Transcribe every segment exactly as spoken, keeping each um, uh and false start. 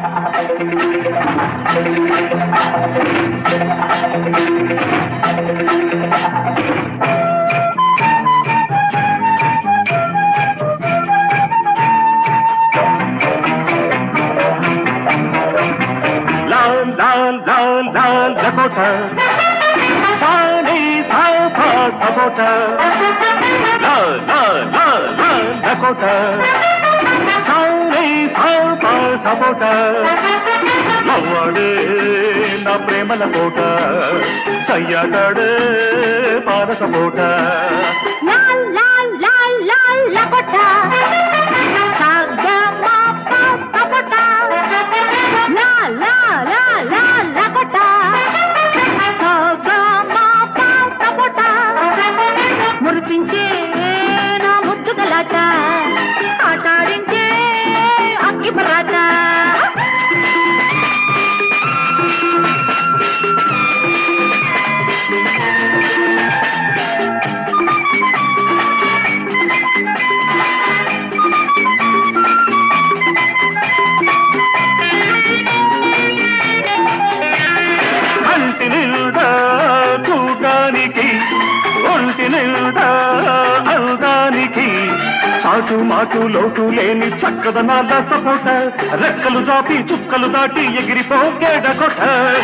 Dakota, Sunny South Dakota, la la la la Dakota, Sunny South Dakota, Lawade na prema Dakota, Sayadade para Dakota, la la la la Dakota, Sagama pa Dakota, la la la la Dakota. మురిపించే నా ముద్దు గలాట ఆటాడించే అక్కి పరాట కంటి నిండా చూడడానికి ఒంటి నిండా అందానికి చాటు మాటు లోటు లేని చక్కదనాల సపోట రెక్కలు దాటి చుక్కలు దాటి ఎగిరిపోకే డకోట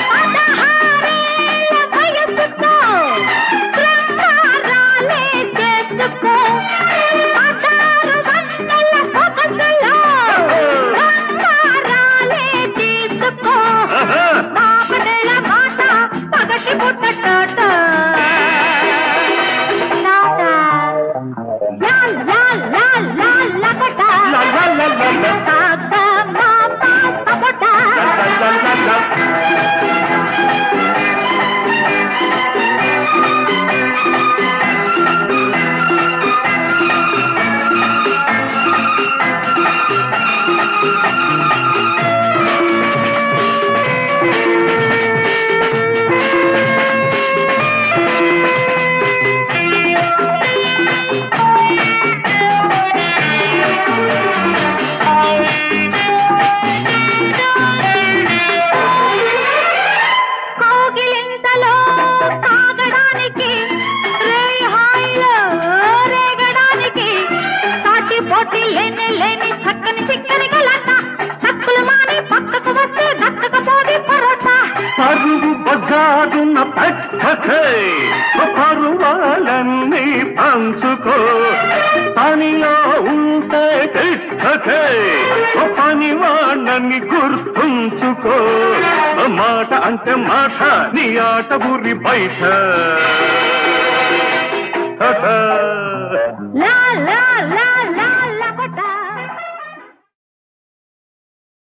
పరుగు బజారున పెట్టకే పరువాలన్నీ పంచుకో పనిలో ఉంటే తిట్టకే పనివాణ్ణి గుర్తుంచుకో మాట అంటే మాట నీ ఆట ఊరి బయట